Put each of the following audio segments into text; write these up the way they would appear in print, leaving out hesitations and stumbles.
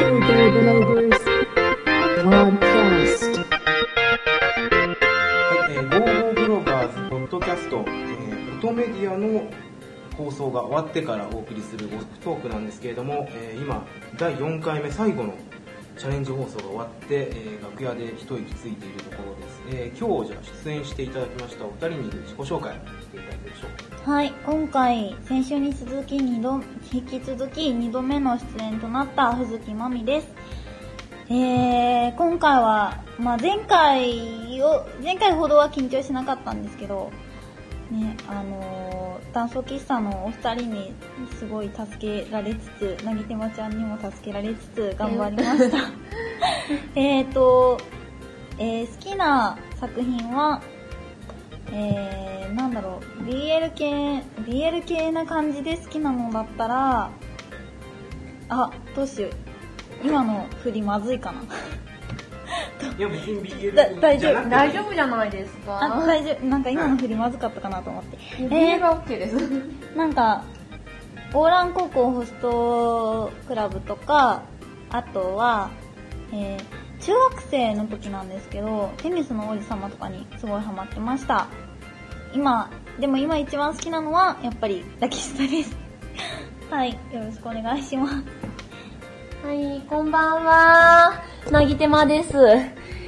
ブロガーズポッドキャスト、音メディアの放送が終わってからお送りするオフトークなんですけれども、今第4回目最後のチャレンジ放送が終わって、楽屋で一息ついているところです。今日じゃあ出演していただきましたお二人に自己紹介していただけるでしょうか。 はい、今回先週に引き続き2度目の出演となった藤木まみです。今回は、前回ほどは緊張しなかったんですけどね、ダンス喫茶のお二人にすごい助けられつつ、なぎてまちゃんにも助けられつつ頑張りました。好きな作品は、BL 系な感じで好きなのだったら、どうしよう。今の振りまずいかな。 いや別に BL 大丈夫じゃないですか。 大丈夫。なんか今の振りまずかったかなと思って。 BL は OK です。 なんか、オーラン高校ホストクラブとか、あとは、中学生の時なんですけど、テニスの王子様とかにすごいハマってました。今一番好きなのは、やっぱりラキスタです。はい、よろしくお願いします。 はい、こんばんは。なぎてまです。好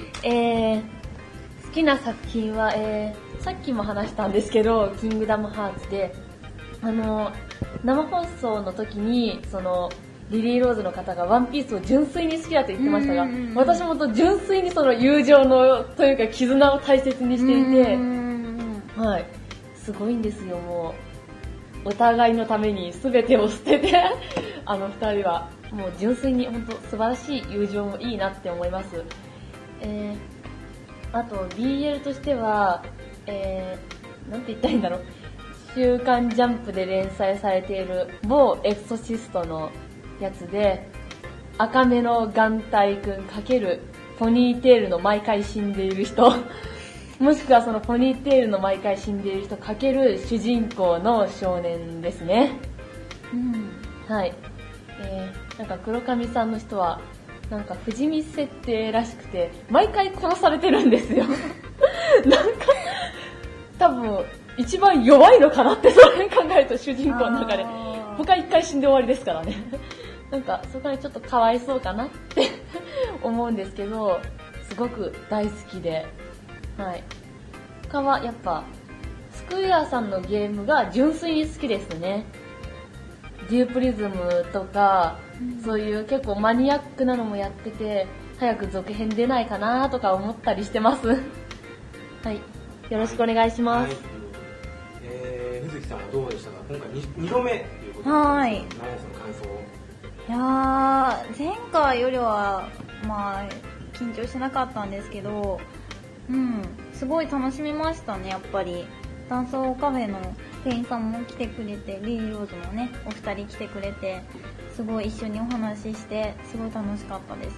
きな作品は、さっきも話したんですけど、キングダムハーツで、生放送の時に、リリー・ローズの方がワンピースを純粋に好きだと言ってましたが、私も純粋にその友情のというか絆を大切にしていて、はい、すごいんですよ。もうお互いのために全てを捨てて二人はもう純粋に本当素晴らしい友情もいいなって思います。あと BL としては、なんて言ったらいいんだろう、週刊ジャンプで連載されている某エクソシストのやつで、赤目の眼帯くん×ポニーテールの毎回死んでいる人もしくはそのポニーテールの毎回死んでいる人×主人公の少年ですね。はい。なんか黒髪さんの人はなんか不死身設定らしくて毎回殺されてるんですよ。なんか多分一番弱いのかなってそれ考えると、主人公の中で他一回死んで終わりですからね。なんかそこにちょっとかわいそうかなって思うんですけど、すごく大好きで、はい。他はやっぱスクエアさんのゲームが純粋に好きですね。デュープリズムとか、そういう結構マニアックなのもやってて、早く続編出ないかなとか思ったりしてます。はい。よろしくお願いします。 藤木さんはどうでしたか。今回 2度目ということで、 はい。 生放送の感想を。 いやー、前回よりは緊張しなかったんですけど、すごい楽しみましたね。やっぱりダンソーカフェの店員さんも来てくれて、リリー・ローズもねお二人来てくれて、すごい一緒にお話ししてすごい楽しかったです。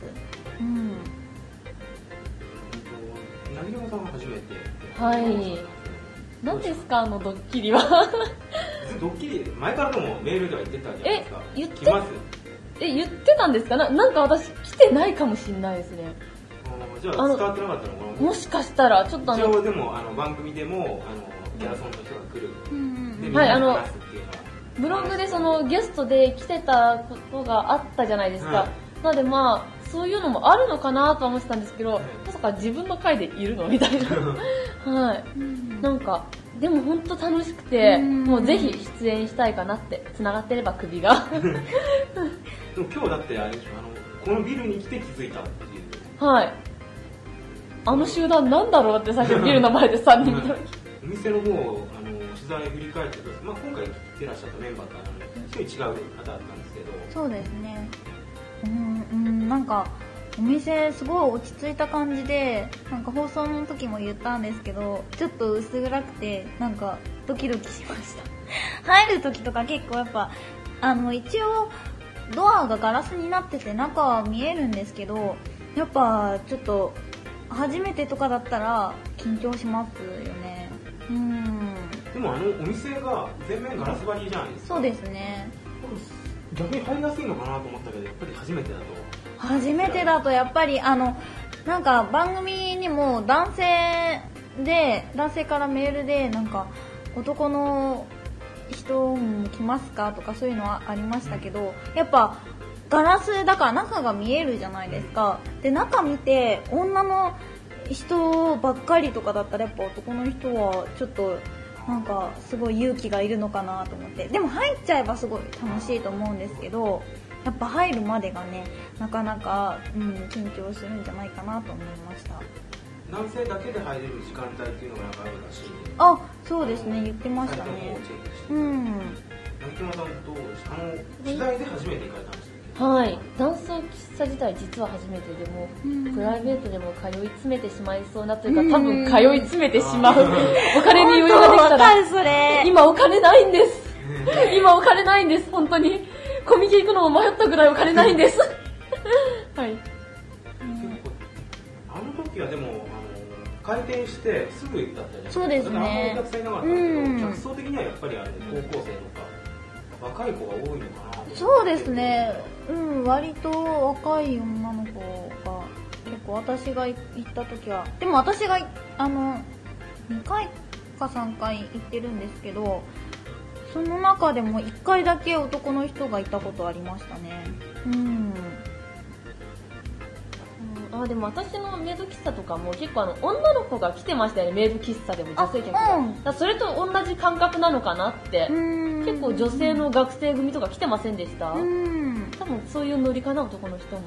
なぎのさんは初めて。 はい。何ですかドッキリは。 ドッキリ前からでもメールでは言ってたじゃないですか。 言ってたんですか。なんか私来てないかもしれないですね。 じゃあ伝わってなかったのかな。 もしかしたらちょっと一応でも番組でもギャラソンの人が来る、 はい、ブログでそのゲストで来てたことがあったじゃないですか。なのでそういうのもあるのかなと思ってたんですけど、まさか自分の回でいるのみたいな。はい。なんかでも本当楽しくて、もうぜひ出演したいかなって。繋がってれば首が。 でも今日だってこのビルに来て気づいたっていう。 はい。集団なんだろうって最初ビルの前で3人見た。 お店の方取材振り返ってると、今回来てらっしゃったメンバーと一人違う方だったんですけど。 そうですね。なんかお店すごい落ち着いた感じで、なんか放送の時も言ったんですけど、ちょっと薄暗くてなんかドキドキしました。入る時とか結構やっぱ一応ドアがガラスになってて中は見えるんですけど、やっぱちょっと初めてとかだったら緊張しますよね。 でもお店が全面ガラス張りじゃないですか。 そうですね。 逆に入りやすいのかなと思ったけど、やっぱり初めてだと。 初めてだとやっぱりなんか番組にも男性からメールでなんか男の人も来ますかとかそういうのはありましたけど、やっぱガラスだから中が見えるじゃないですか。で中見て女の人ばっかりとかだったらやっぱ男の人はちょっとなんかすごい勇気がいるのかなと思って、でも入っちゃえばすごい楽しいと思うんですけど、やっぱ入るまでがねなかなか、緊張するんじゃないかなと思いました。 男性だけで入れる時間帯っていうのがなんかあるらしいんで。 あ、そうですね、言ってましたね。 秋山さんどうですか？取材で初めて行かれたんですよね。 はい、ダンス喫茶自体実は初めてでも、プライベートでも通い詰めてしまいそうなというか、多分通い詰めてしまうお金に余裕ができたら、 それ今お金ないんです今お金ないんです、本当にコミケ行くのも迷ったぐらいお金ないんですはい。 結構あの時はでも開店してすぐ行ったじゃないですか。 そうですね。 だからあんまりお客さんいなかったんですけど、客層的にはやっぱり高校生とか若い子が多いのかな。 そうですね、割と若い女の子が結構私が行った時は、でも私が2回か3回行ってるんですけど、その中でも1回だけ男の人がいたことありましたね。 でも私のメイド喫茶とかも結構女の子が来てましたよね、メイド喫茶でも女性客が、それと同じ感覚なのかなって。結構女性の学生組とか来てませんでした？多分そういうノリかな、男の人も。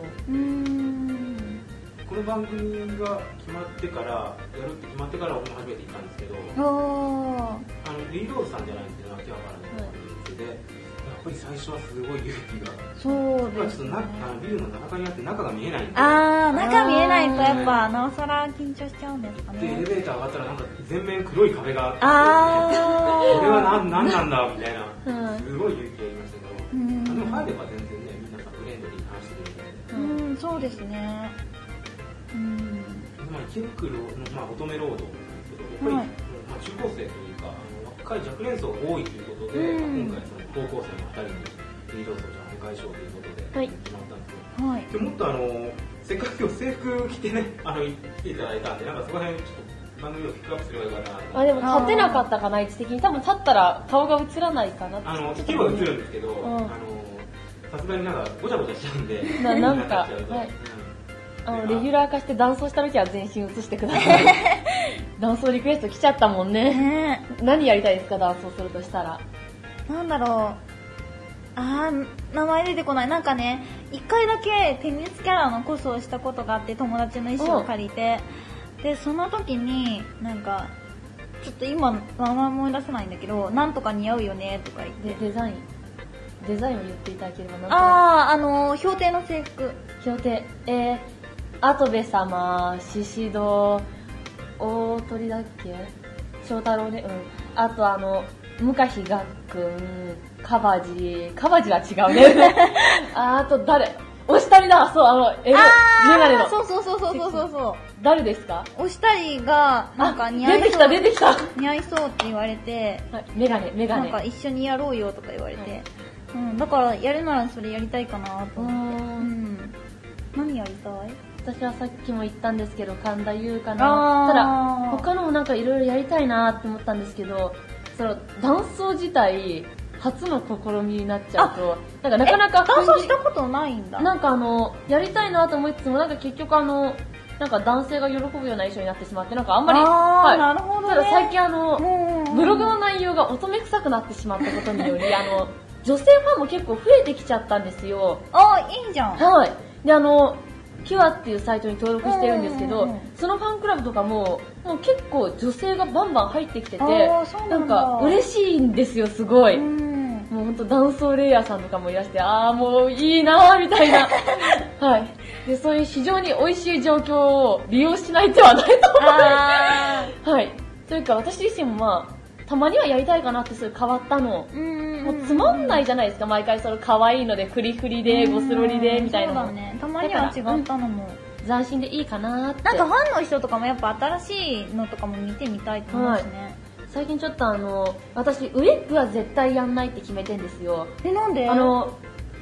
この番組が決まってからやるって決まってから僕も初めて行ったんですけど、リーローズさんじゃないんですけど、秋葉原のお店で、やっぱり最初はすごい勇気が。 そうですね。 ビルの中にあって中が見えないんで。 中見えないとやっぱなおさら緊張しちゃうんですかね。 でエレベーター上がったらなんか全面黒い壁があって、これは何なんだみたいな、すごい勇気がいりましたけど、でも入れば全然ね、皆さんフレンドリーに話してくれるので。 そうですね。 池袋の、乙女ロードなんですけど、やっぱり、中高生というか若い若年層が多いということで、今回その高校生の2人にリードーズをお迎えしようということで決まったんですけど、今日もっとせっかく今日制服着てね来ていただいたんで、なんかそこら辺ちょっと番組をピックアップすればいいかな。 でも立てなかったかな、位置的に。多分立ったら顔が映らないかなって。 聞けば映るんですけど、さすがになんかごちゃごちゃしちゃうんで、 なんかレギュラー化してダンスをした時は全身映してくださいダンスリクエスト来ちゃったもんね。何やりたいですか、ダンスをするとしたら。 なんだろう、名前出てこない。なんかね、一回だけテニスキャラのコスをしたことがあって、友達の衣装を借りて、でその時になんかちょっと今名前思い出せないんだけど、なんとか似合うよねとか言って、 デザインを言っていただければなと。 氷亭の制服。 氷亭、跡部様、宍戸、大鳥だっけ、翔太郎ね、あと向日がっくん、カバジは違うねあと誰、おしたりだ、そう、メガネの。 そう。 誰ですか？ おしたりがなんか似合いそう。 出てきた似合いそうって言われて、 メガネ。 なんか一緒にやろうよとか言われて、だからやるならそれやりたいかなと思って。何やりたい？ 私はさっきも言ったんですけど、神田優かな。ただ他のもなんかいろいろやりたいなって思ったんですけど、そのダンス自体初の試みになっちゃうと、なかなかダンスしたことないんだ。 なんかやりたいなと思いつつも、なんか結局なんか男性が喜ぶような衣装になってしまって、なんかあんまり、 なるほどね。 ただ最近ブログの内容が乙女臭くなってしまったことにより、女性ファンも結構増えてきちゃったんですよ。 いいじゃん。 はい。でキュアっていうサイトに登録してるんですけど、そのファンクラブとかもう結構女性がバンバン入ってきてて、なんか嬉しいんですよ、すごい。もうほんとダンソーレイヤーさんとかもいらして、もういいなーみたいなはい。で、そういう非常に美味しい状況を利用しない手はないと思います。はい。というか私自身もたまにはやりたいかなって、そういう変わったの。もうつまんないじゃないですか、毎回その可愛いのでフリフリでゴスロリでみたいなの。 そうだね、たまには違ったのも斬新でいいかなって。 なんかファンの人とかもやっぱ新しいのとかも見てみたいと思うしね。 最近ちょっと私ウィッグは絶対やんないって決めてんですよ。 なんで？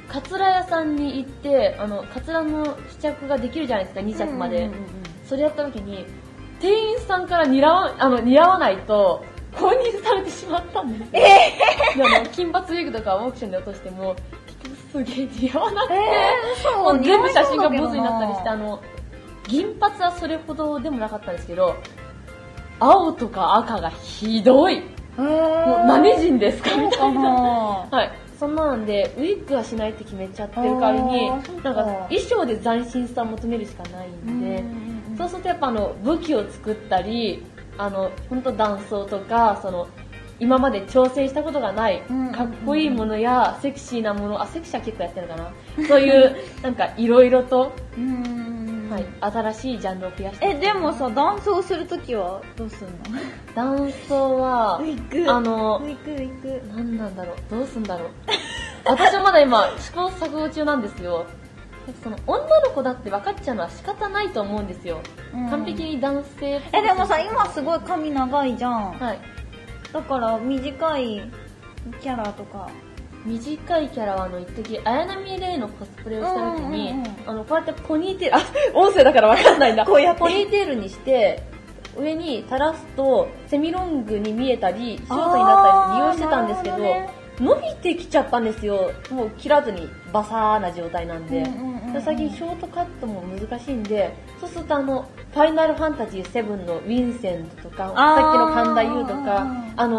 カツラ屋さんに行って、カツラの試着ができるじゃないですか、2着まで。それやった時に、店員さんから似合わないと、購入されてしまったんですよ。で金髪ウィッグとかオークションで落としても、結局すげえ似合わなくて、もう全部写真がボツになったりして、銀髪はそれほどでもなかったんですけど、青とか赤がひどい。もう何人ですかみたいな。はい。そんなんで、ウィッグはしないって決めちゃってる代わりに、なんか衣装で斬新さを求めるしかないんで、そうするとやっぱ武器を作ったり、ほんと男装とか、今まで挑戦したことがない、かっこいいものや、セクシーなもの、セクシーは結構やってるかな。そういう、なんかいろいろと、はい、新しいジャンルを増やして。 でもさ、ダンスをするときはどうすんの？ ダンスは、 ウィッグ。 なんなんだろう、どうすんだろう。私はまだ今、試行錯誤中なんですよ。女の子だって分かっちゃうのは仕方ないと思うんですよ。完璧に男性。 でもさ、今すごい髪長いじゃん。 はい。 だから短いキャラとか。 短いキャラは一時綾波レイのコスプレをした時に、こうやってポニーテール、音声だから分かんないんだ。こうやってポニーテールにして、上に垂らすとセミロングに見えたり、ショートになったり利用してたんですけど、伸びてきちゃったんですよ。もう切らずにバサーな状態なんで。最近ショートカットも難しいんで、そうするとファイナルファンタジー7のウィンセントとか、さっきの神田優とか、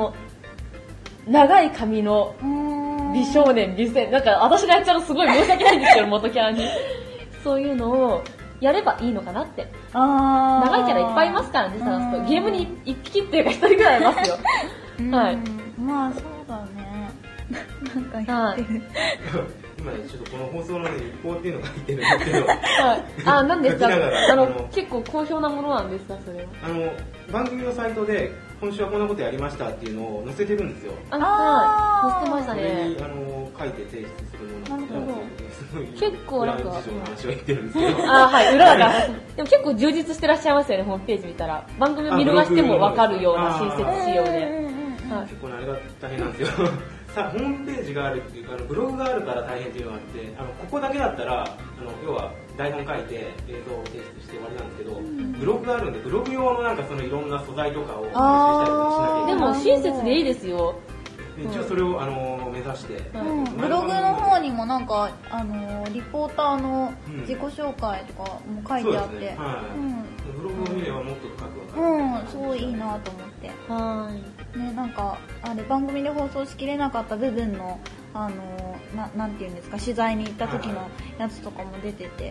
長い髪の美少年、美青、なんか私がやっちゃうのすごい申し訳ないんですけど、元キャラに。そういうのをやればいいのかなって。長いキャラいっぱいいますからね、探すと。ゲームに1匹っていうか1人ぐらいいますよ。はい。 まあそうだね。なんか言ってる。 今ね、ちょっとこの放送の日報っていうのが入ってるんですけど。 はい。何ですか？結構好評なものなんですか、それは。 番組のサイトで、今週はこんなことやりましたっていうのを載せてるんですよ。 はい。載せてましたね。 それに、書いて提出するものなんですけど、 結構なんか。 裏事情の話を言ってるんですけど。 はい、裏が。でも結構充実してらっしゃいますよね、ホームページ見たら。番組見逃してもわかるような親切仕様で。 結構あれが大変なんですよ。ホームページがあるっていうか、ブログがあるから大変っていうのがあって、ここだけだったら、要は台本書いて映像を提出して終わりなんですけど、ブログがあるんで、ブログ用のなんかいろんな素材とかを編集したりとかしなきゃいけない。 でも親切でいいですよ。 一応それを目指して、 ブログの方にもなんかリポーターの自己紹介とかも書いてあって、 ブログを見ればもっと深くわかる。 すごいいいなと思って。ね、なんか番組で放送しきれなかった部分のなんていうんですか、取材に行った時のやつとかも出てて、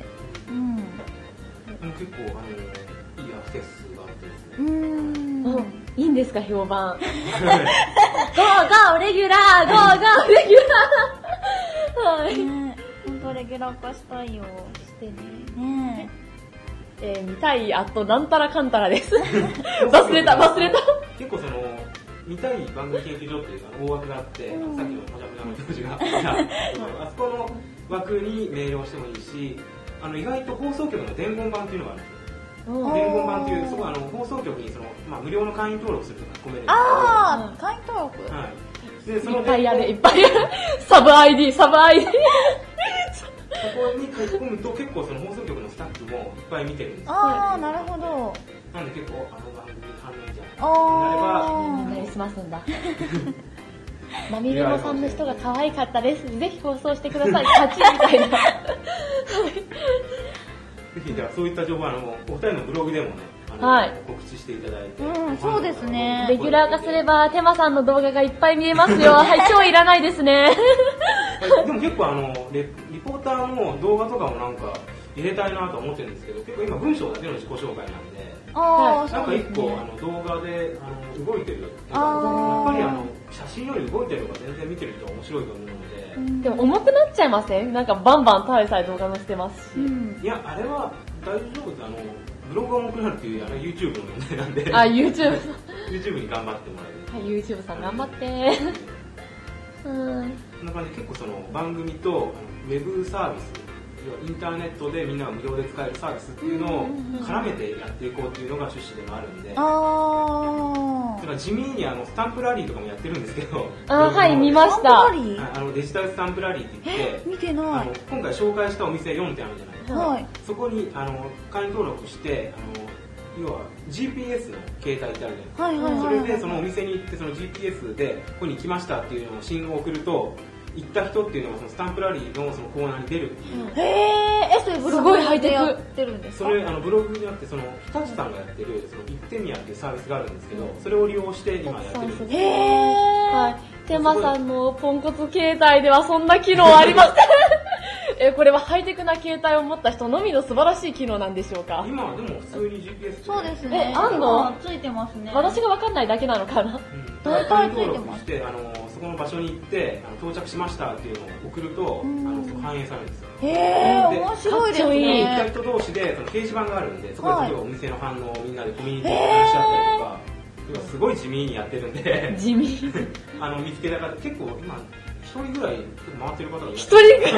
結構いいアクセスがあってですね。 いいんですか、評判。ゴーゴーレギュラー、ゴーゴーレギュラー。はい。 本当レギュラー化したいよ。 してね。見たいなんたらかんたらです。忘れた。 結構見たい番組研究所っていう大枠があって、さっきのもじゃもじゃの教授があそこの枠にメールをしてもいいし、意外と放送局の伝言版っていうのがあるんですよ。伝言版っていう、そこ放送局に無料の会員登録すると書き込めるんですけど。 会員登録。 はい。で、 いっぱいある。サブ ID。そこに書き込むと結構放送局のスタッフもいっぱい見てるんですよ。 なるほど。 なんで結構番組関連じゃなりしますんだ。まみれもさんの人が可愛かったです。ぜひ放送してください。勝ちみたいな。ぜひじゃあそういった情報はお二人のブログでもね、告知していただいて。 そうですね。 レギュラー化すればテマさんの動画がいっぱい見えますよ。はい、今日いらないですね。 でも結構リポーターの動画とかもなんか入れたいなと思ってるんですけど、結構今文章だけの自己紹介なんで、なんか一個動画で動いてる。やっぱり写真より動いてるのが全然見てる人は面白いと思うので。 でも重くなっちゃいません？なんかバンバンただでさえ動画載せてますし。 いや、あれは大丈夫です。ブログが重くなるっていうYouTube の問題なんで。YouTube に頑張ってもらえる。 はい、YouTube さん頑張って。 そんな感じで結構番組とウェブサービス、インターネットでみんなが無料で使えるサービスっていうのを絡めてやっていこうっていうのが趣旨でもあるんで、 なんか地味にスタンプラリーとかもやってるんですけど、 はい、見ました。 デジタルスタンプラリーって言って、 見てない。 今回紹介したお店4店あるじゃないですか。 はい。 そこに会員登録して、要は GPS の携帯ってあるじゃないですか。 はいはいはい。 それでそのお店に行ってその GPS でここに来ましたっていうのを信号を送ると、行った人っていうのがそのスタンプラリーのそのコーナーに出るっていう。 それブログでやってるんですか？ それブログにあってその日立さんがやってるそのイッテミアっていうサービスがあるんですけど、それを利用して今やってるんです。 はい。テマさんのポンコツ携帯ではそんな機能ありません。これはハイテクな携帯を持った人のみの素晴らしい機能なんでしょうか？ 今はでも普通に GPS そうですね。 あんの？ ついてますね。 私が分かんないだけなのかな？ 大体登録してそこの場所に行って到着しましたっていうのを送ると反映されるんですよ。 面白いですね。 行った人同士でその掲示板があるんで、そこでお店の反応をみんなでコミュニティで話し合ったりとか、すごい地味にやってるんで、 地味見つけた方結構今1人ぐらい回ってる方がいる。 1人ぐらい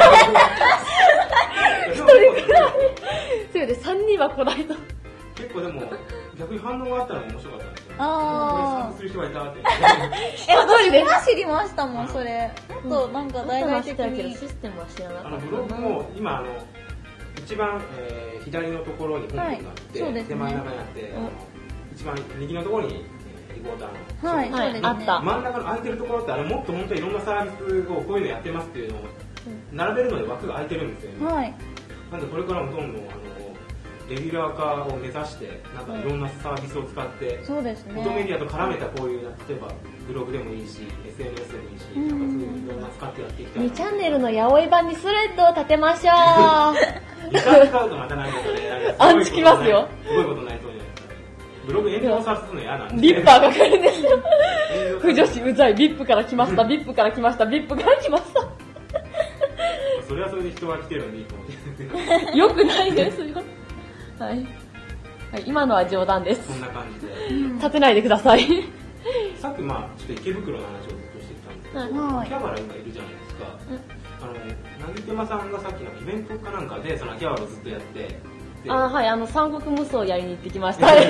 1人ぐらいそれで3人は来ないと。 結構でも逆に反応があったのが面白かったんですよ。これ散歩する人がいたって私今知りましたもん、それ。もっとなんか大々的に。 システムは知らなかった。 ブログも今一番左のところに本編があって、で真ん中にあって、一番右のところにリポーターの、 はい、あった。 真ん中の空いてるところってもっと本当にいろんなサービスをこういうのやってますっていうのを並べるので枠が空いてるんですよね。 はい。 なんでこれからもどんどんレギュラー化を目指してなんかいろんなサービスを使って、 そうですね。 フォトメディアと絡めたこういう例えばブログでもいいし SNS でもいいし、なんかそういういろんな使ってやっていきたい。 2チャンネルの八百屋版にスレッドを立てましょう。 2回使うとまたなんかね、 アンチきますよ。 すごいことになりそうじゃないですか。ブログ炎上させるの嫌なんで。 ビッパーが来るんですよ。不女子うざい、ビップから来ました、ビップから来ました、ビップから来ました。 それはそれで人が来てるのでいいかもしれない。 よくないですよ。はい。はい、今のは冗談です。 そんな感じで。 立てないでください。 さっきちょっと池袋の話をずっとしてきたんですけど、秋葉原今いるじゃないですか。なぎてまさんがさっきのイベントかなんかでその秋葉原をずっとやって、 はい、三国無双やりに行ってきました。はい。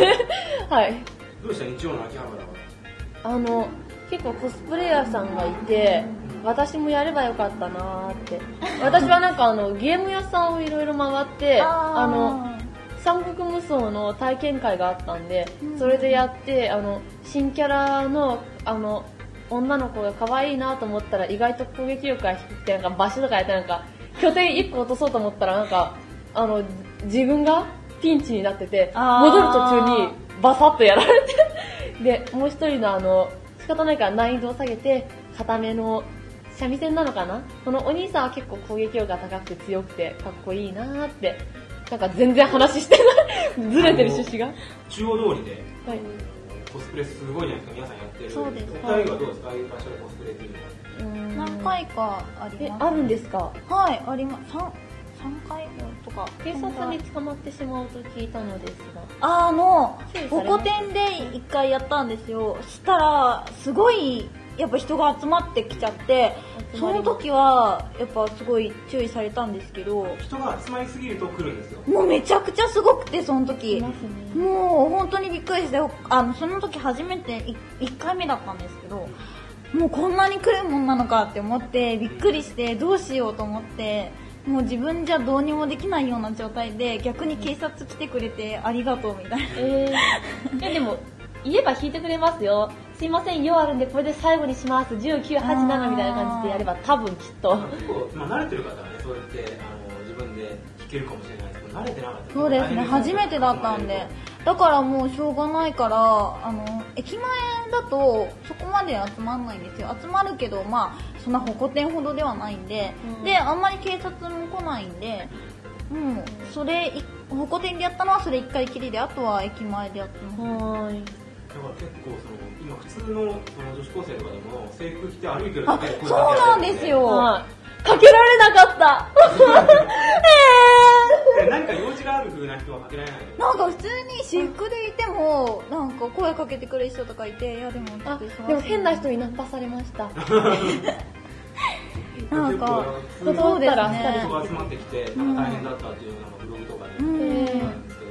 どうした日曜の秋葉原は？ 結構コスプレイヤーさんがいて、私もやればよかったなーって。私はなんかゲーム屋さんをいろいろ回って、三国無双の体験会があったんで、それでやって、新キャラの、女の子が可愛いなと思ったら意外と攻撃力が低くて、なんか場所とかやってなんか、拠点1個落とそうと思ったらなんか、自分がピンチになってて、戻る途中にバサッとやられて、で、もう一人の仕方ないから難易度を下げて、固めの三味線なのかな？このお兄さんは結構攻撃力が高くて強くてかっこいいなーって。なんか全然話してない。ずれてる趣旨が。 中央通りで、コスプレすごいじゃないですか、皆さんやってる。 そうです。 お二人はどうですか、ああいう場所でコスプレっていうのは。 何回かあります。 あるんですか？ はい、あります。3回とか。 警察に捕まってしまうと聞いたのですが。 5個店で1回やったんですよ。したら、すごい、やっぱ人が集まってきちゃって、その時はやっぱすごい注意されたんですけど、 人が集まりすぎると来るんですよ。 もうめちゃくちゃすごくて、その時、もう本当にびっくりして、その時初めて1回目だったんですけど、もうこんなに来るもんなのかって思ってびっくりして、どうしようと思って、もう自分じゃどうにもできないような状態で、逆に警察来てくれてありがとうみたいな。 でも言えば弾いてくれますよ。すいません、用あるんでこれで最後にします。19、8、7みたいな感じでやれば多分きっと。 結構、慣れてる方はね、そうやって自分で弾けるかもしれないですけど、慣れてなかった。 そうですね、初めてだったんで。だからもうしょうがないから、駅前だとそこまで集まんないんですよ。集まるけど、そんな歩行店ほどではないんで、で、あんまり警察も来ないんで、もう、歩行店でやったのはそれ1回きりで、あとは駅前でやってます。 だから結構今普通の女子高生とかでも制服着て歩いてるだけでそうなんですよ。 かけられなかった。 なんか用事がある風な人はかけられない。 なんか普通に私服でいてもなんか声かけてくれる人とかいて、いやでもでも変な人にナンパされました。 なんかそうですね。 人が集まってきてなんか大変だったっていうのがブログとかであるんですけど、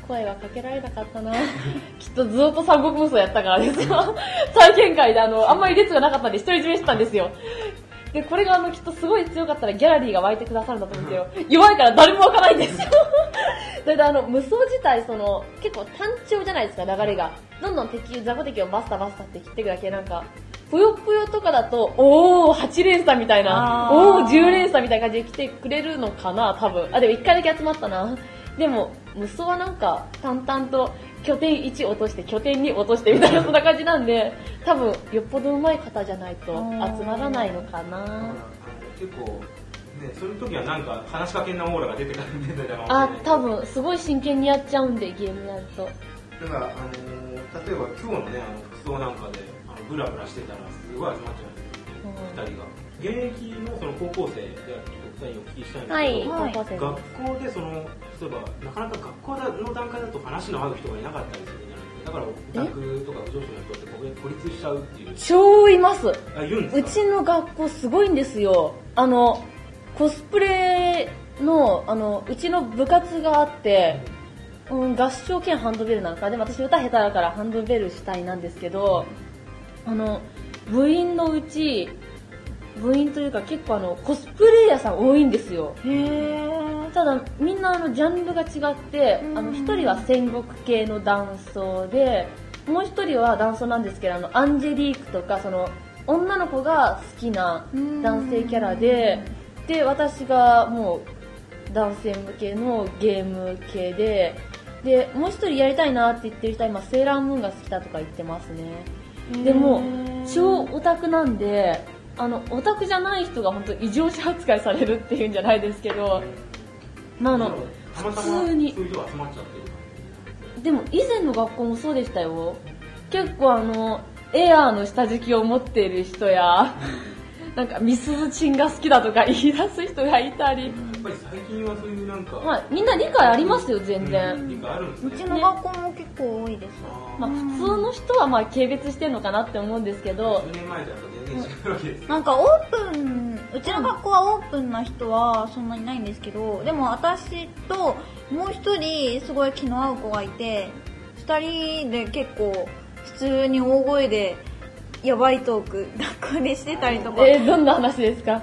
声はかけられなかったな。きっとずっと三国無双やったからですよ。体験会であんまり列がなかったんで独り占めしてたんですよ。で、これがきっとすごい強かったらギャラリーが湧いてくださるんだと思うんですけど、弱いから誰も湧かないんですよ。だいたい無双自体結構単調じゃないですか、流れが。どんどん雑魚敵をバスタバスタって切っていくだけ、ぷよぷよとかだと、8連鎖みたいな、10連鎖みたいな感じで来てくれるのかな、多分。でも1回だけ集まったな。でも、無双は淡々と、拠点1落として、拠点2落としてみたいな、そんな感じなんで、多分、よっぽど上手い方じゃないと集まらないのかな。 結構、ね、そういう時は話しかけんなオーラが出てたかもしれない。 多分、すごい真剣にやっちゃうんで、ゲームやると。 だから、例えば今日のね、服装なんかで、ブラブラしてたら、すごい集まっちゃう、二人が。現役のその高校生でお二人お聞きしたいんですけど、 はい、 学校で例えばなかなか学校の段階だと話の合う人がいなかったりするじゃないですか。だからオタクとか不上司の人って孤立しちゃうっていう。 超います。 いるんですか？ うちの学校すごいんですよ。コスプレのうちの部活があって、合唱兼ハンドベルなんかでも私歌下手だからハンドベル主体なんですけど、部員のうち部員というか結構コスプレイヤーさん多いんですよ。ただみんなジャンルが違って一人は戦国系の男装で、もう一人は男装なんですけどアンジェリークとか女の子が好きな男性キャラで、私がもう男性向けのゲーム系で、もう一人やりたいなって言ってる人は今セーラームーンが好きだとか言ってますね。でも超オタクなんで、オタクじゃない人が本当異常者扱いされるっていうんじゃないですけど、普通に。 そういう人が集まっちゃってる。 でも以前の学校もそうでしたよ。結構エアーの下敷きを持っている人や、ミスズチンが好きだとか言い出す人がいたり。 やっぱり最近はそういうみんな理解ありますよ、全然。 理解あるんですね。 うちの学校も結構多いです。 普通の人は軽蔑してるのかなって思うんですけど。 10年前だと全然違うわけです。 オープン、うちの学校はオープンな人はそんなにないんですけど、でも私ともう一人すごい気の合う子がいて、二人で結構普通に大声でやばいトーク学校でしてたりとか。 どんな話ですか？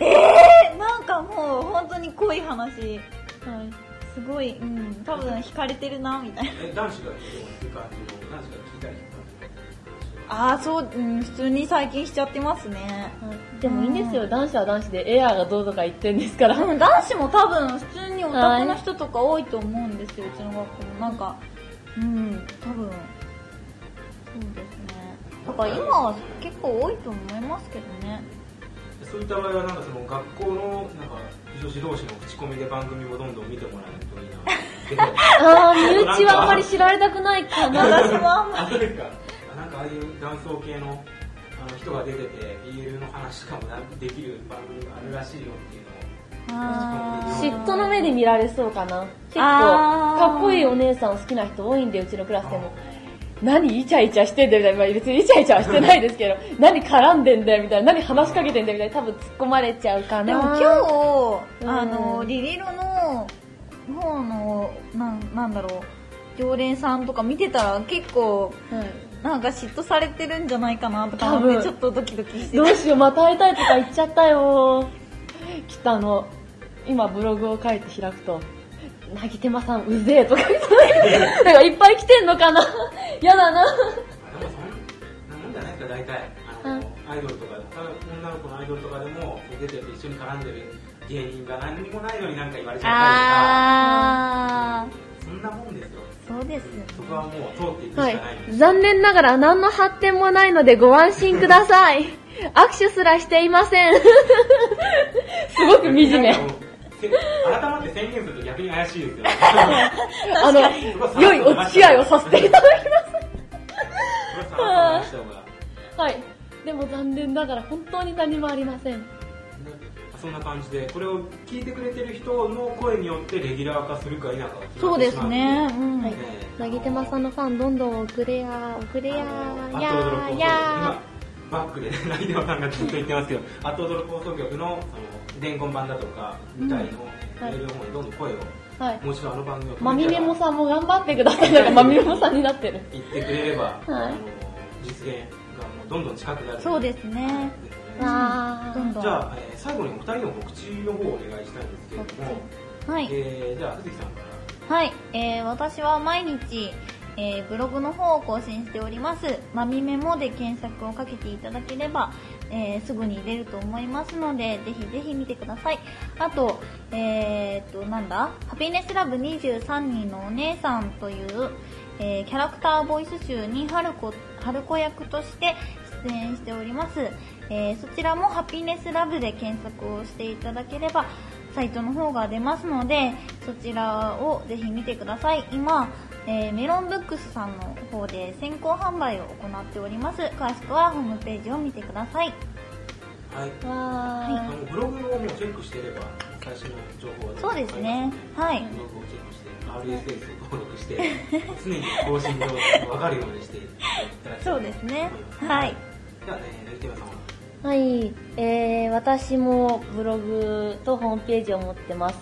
もう本当に濃い話。すごい、多分惹かれてるなみたいな。 男子が聞いたりとか。 普通に最近しちゃってますね。 でもいいんですよ、男子は男子でエアーがどうとか言ってんですから。 男子も多分普通にオタクの人とか多いと思うんですよ、うちの学校も。多分。そうですね。だから今は結構多いと思いますけどね。 そういった場合は学校の女子同士の口コミで番組をどんどん見てもらえるといいな。 身内はあんまり知られたくないかな。 私もあんまり。 そうですか。ああいう男装系の人が出てて BL の話とかもできる番組があるらしいよっていうのを。 嫉妬の目で見られそうかな。結構かっこいいお姉さん好きな人多いんで、うちのクラスでも。何イチャイチャしてんだよみたいな、別にイチャイチャはしてないですけど、何絡んでんだよみたいな、何話しかけてんだよみたいな、多分突っ込まれちゃうかな。 でも今日、リリロの方の、常連さんとか見てたら結構、嫉妬されてるんじゃないかなとか思ってちょっとドキドキしてどうしよう、また会いたいとか言っちゃったよ。きっと今ブログを書いて開くと、なぎてまさんうぜえとか言ってなんかいっぱい来てんのかな。やだな。 でもそんなもんじゃないですか、大体。アイドルとか、女の子のアイドルとかでも出てて一緒に絡んでる芸人が何にもないのに言われちゃったりとか。そんなもんですよ。 そうです。 そこはもう通っていくしかない。 残念ながら何の発展もないのでご安心ください。握手すらしていません。すごく惨め。 改まって宣言すると逆に怪しいですよ。 良いお付き合いをさせていただきます。はい。でも残念ながら本当に何もありません。 そんな感じで、これを聞いてくれてる人の声によってレギュラー化するか否かそうですね。 なぎてまさんのファンどんどん遅れやーやー。バックでなぎてまさんがずっと言ってますけど、アット踊る放送局の伝言版だとか、舞台のメールの方にどんどん声をはい。 もう一度あの番組をまみめもさんも頑張ってください。なんかまみめもさんになってる。 言ってくれれば、 はい、 実現がもうどんどん近くなる。 そうですね。 どんどん。 じゃあ、最後にお二人の告知の方をお願いしたいんですけれども、 はい。 じゃあ、藤木さんから。 はい。私は毎日、ブログの方を更新しております。まみメモで検索をかけていただければ、すぐに出ると思いますので、ぜひぜひ見てください。あと、ハピネスラブ23人のお姉さんという、キャラクターボイス集に春子役として出演しております。そちらもハピネスラブで検索をしていただければ、サイトの方が出ますので、そちらをぜひ見てください。今、メロンブックスさんの方で先行販売を行っております。詳しくはホームページを見てください。 はい。 はい。 ブログをもうチェックしていれば最新の情報がそうですね。はい。 ブログをチェックして RSS を登録して常に更新が分かるようにしていただきたい。 そうですね。はい。 じゃあ、ネギティマさんは。 はい、私もブログとホームページを持ってます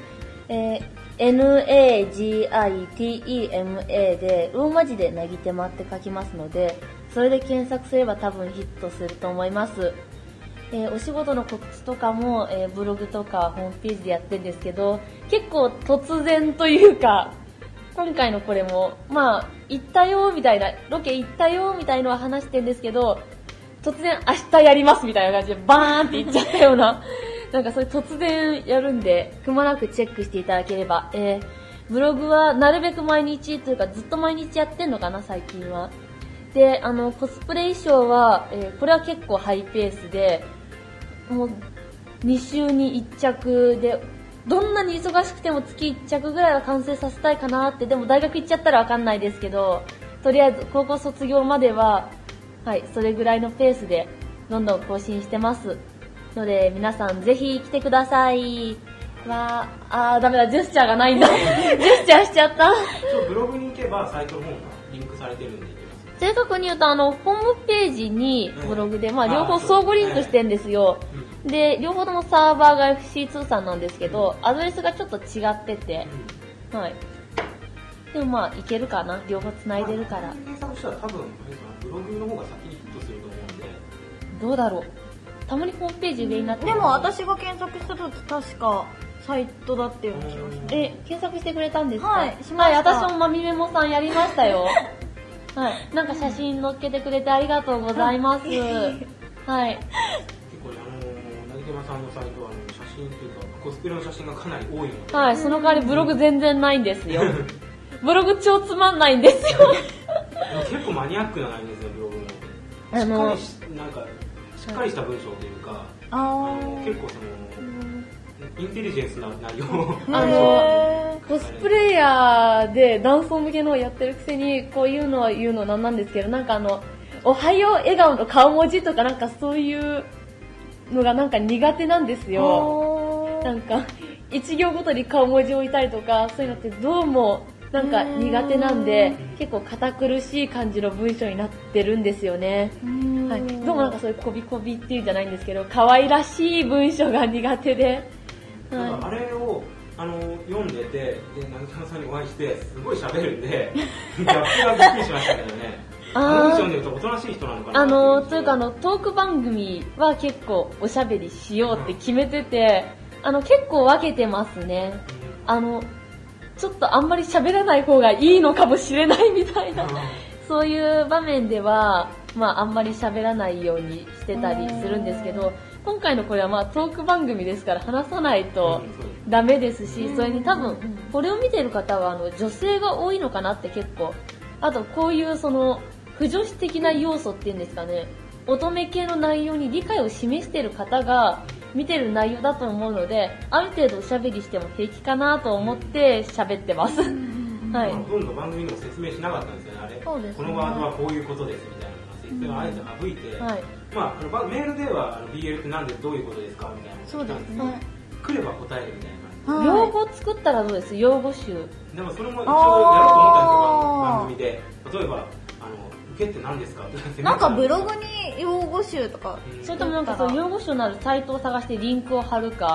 。NAGITEMA でローマ字でなぎてまって書きますので、それで検索すれば多分ヒットすると思います。お仕事の告知とかも、ブログとかホームページでやってるんですけど、結構突然というか、今回のこれも行ったよみたいな、ロケ行ったよみたいのは話してるんですけど、突然明日やりますみたいな感じでバーンって言っちゃったようななんかそれ突然やるんで、くまなくチェックしていただければ。ブログはなるべく毎日というかずっと毎日やってんのかな、最近は。で、コスプレ衣装は、これは結構ハイペースで、もう2週に1着で、どんなに忙しくても月1着ぐらいは完成させたいかなって、でも大学行っちゃったらわかんないですけど、とりあえず高校卒業までは、はい、それぐらいのペースでどんどん更新してますので、皆さんぜひ来てください。ダメだ、ジェスチャーがないんだ。ジェスチャーしちゃった。 ブログに行けばサイトの方がリンクされてるんでいけます。 正確に言うと、ホームページにブログで、両方相互リンクしてるんですよ。で、両方ともサーバーが FC2 さんなんですけど、アドレスがちょっと違ってて、はい。でもいけるかな、両方繋いでるから。 検索したら多分、ブログの方が先にヒットすると思うんで。 どうだろう。たまにホームページ上になってる。 でも私が検索したとき確かサイトだってような気がします。 検索してくれたんですか？ はい、しました。 私もまみめもさんやりましたよ。はい。なんか写真載っけてくれてありがとうございます。はい。 結構なぎてまさんのサイトは写真というか、コスプレの写真がかなり多いので。 はい、その代わりブログ全然ないんですよ。ブログ超つまんないんですよ。 結構マニアックな内容ですよ、ブログも。しっかりした文章というか、結構インテリジェンスな内容。 コスプレイヤーで男装向けのをやってるくせに、こういうのは言うのなんなんですけど、なんかおはよう笑顔の顔文字とかなんかそういうのがなんか苦手なんですよ。なんか、一行ごとに顔文字を置いたりとか、そういうのってどうもなんか苦手なんで、結構堅苦しい感じの文章になってるんですよね。はい、どうもなんかそういうこびこびっていうんじゃないんですけど、可愛らしい文章が苦手で。 はい、あれを読んでて、で、なぎてまさんにお会いして、すごい喋るんで、ギャップがびっくりしましたけどね。文章を見るとおとなしい人なのかなというかトーク番組は結構おしゃべりしようって決めてて、結構分けてますね。ちょっとあんまり喋らない方がいいのかもしれないみたいな、そういう場面では、あんまり喋らないようにしてたりするんですけど、今回のこれはトーク番組ですから話さないとダメですし、それに多分、これを見てる方は女性が多いのかなって結構、あとこういう不女子的な要素っていうんですかね、乙女系の内容に理解を示している方が見てる内容だと思うので、ある程度おしゃべりしても平気かなと思って喋ってます。はい。 ほとんど番組でも説明しなかったんですよね、あれ。そうですね、このワードはこういうことですみたいな説明をあえて省いて、はい、メールではBL ってなんでどういうことですかみたいなのを聞いたんですけど、来れば答えるみたいな感じで。 用語作ったらどうです？用語集。 でもそれも一応やろうと思ったんですよ、番組で。例えば、受けって何ですかってなんかブログに用語集とか、 それともなんかそう用語集のあるサイトを探してリンクを貼るか、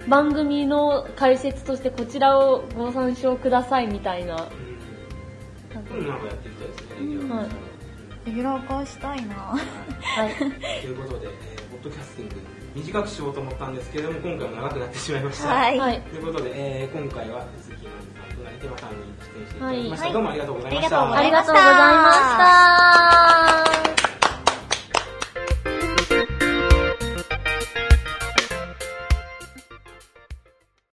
番組の解説としてこちらをご参照くださいみたいな。 なんかやっていきたいですね、 はいレギュラー化したいな。 はい。 ということで、ポッドキャスティング短くしようと思ったんですけれども、今回も長くなってしまいました。 はい。 はい。 ということで、今回は鈴木まみさんと成手間さんに出演していただきました。 はいどうもありがとうございました。 ありがとうございましたありがとうございました。